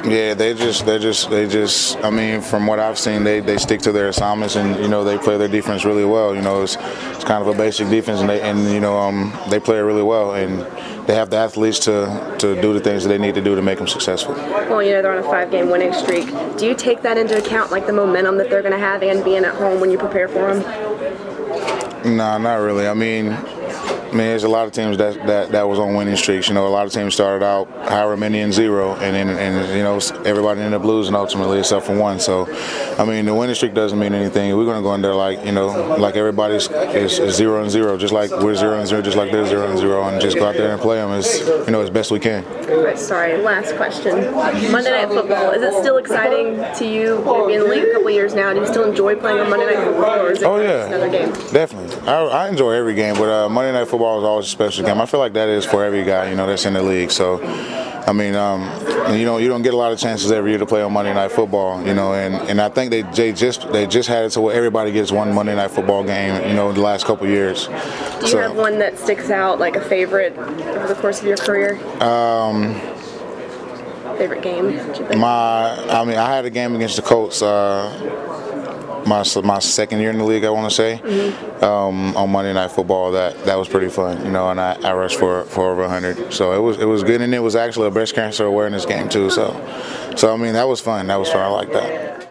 Yeah, they just. I mean, from what I've seen, they stick to their assignments, and they play their defense really well. It's kind of a basic defense, and they play it really well, and they have the athletes to do the things that they need to do to make them successful. Well, they're on a 5-game winning streak. Do you take that into account, like the momentum that they're going to have and being at home when you prepare for them? No, not really. I mean, there's a lot of teams that was on winning streaks. A lot of teams started out however many in 0, and everybody ended up losing ultimately except for one. So, I mean, the winning streak doesn't mean anything. We're going to go in there like everybody's is 0-0, just like we're 0-0, just like they're 0-0, and just go out there and play them as best we can. Sorry, last question. Monday Night Football, is it still exciting to you? You've been in the league a couple of years now. Do you still enjoy playing on Monday Night Football, or is it just another game? Definitely. I enjoy every game, but Monday Night Football is always a special game. I feel like that is for every guy, that's in the league. So, I mean, you don't get a lot of chances every year to play on Monday Night Football, and I think they just had it to where everybody gets one Monday Night Football game, the last couple of years. Do you have one that sticks out, like a favorite over the course of your career? Favorite game? I had a game against the Colts. My second year in the league, I want to say, on Monday Night Football. That was pretty fun, and I rushed for over 100. So it was good, and it was actually a breast cancer awareness game too. So I mean, that was fun. I like that.